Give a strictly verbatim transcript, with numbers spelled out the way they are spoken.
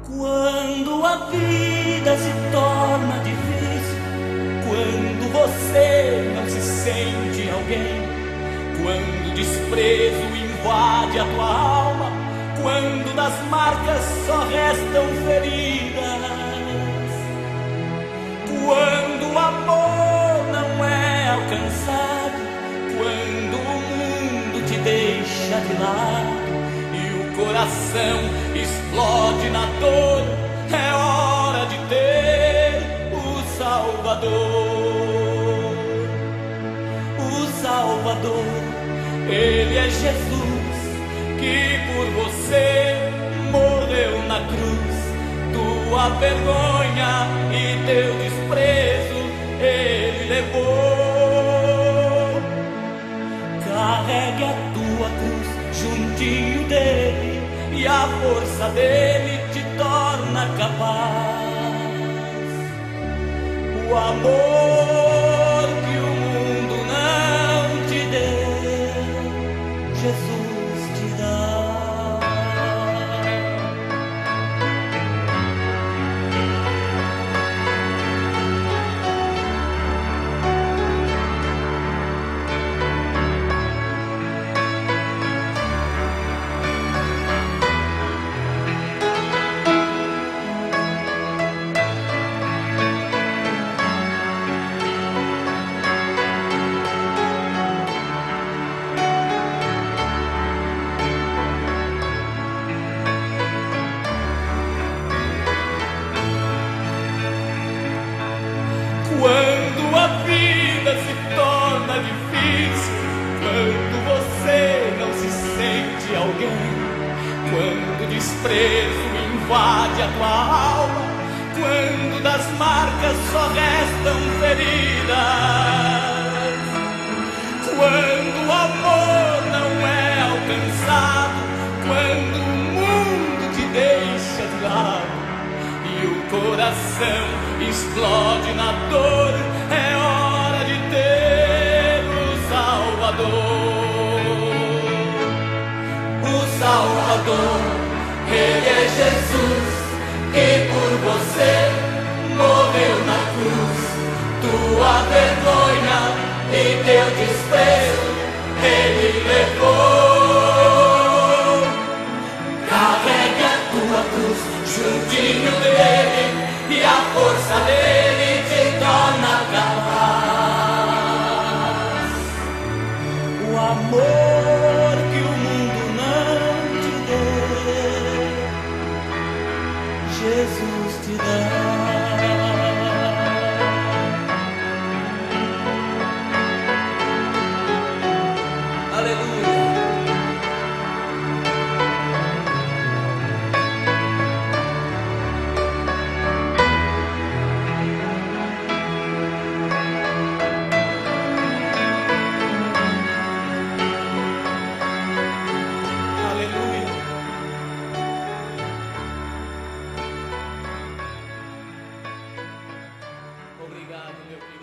Quando a vida se torna difícil, quando você não se sente alguém, quando o desprezo invade a tua alma, quando das marcas só restam feridas, quando o amor não é alcançado, quando o mundo te deixa de lado e o coração explode na dor, é hora de ter o Salvador. O Salvador, Ele é Jesus, que por você morreu na cruz. Tua vergonha e teu desprezo Ele levou. Carregue a tua cruz juntinho dele, e a força dele te torna capaz. O amor que o mundo não te deu, Jesus te dá. Quando a vida se torna difícil, quando você não se sente alguém, quando o desprezo invade a tua alma, quando das marcas só restam feridas, quando o amor não é alcançado, quando o mundo te deixa de lado e o coração explode na dor, é hora de ter o Salvador. O Salvador, Ele é Jesus, que por você morreu na cruz. Tua vergonha e teu desprezo Ele levou. Carregue a tua cruz juntinho dele, e a força dele te torna capaz. O amor que o mundo não te deu, Jesus te dá. Aleluia. Obrigado, meu querido.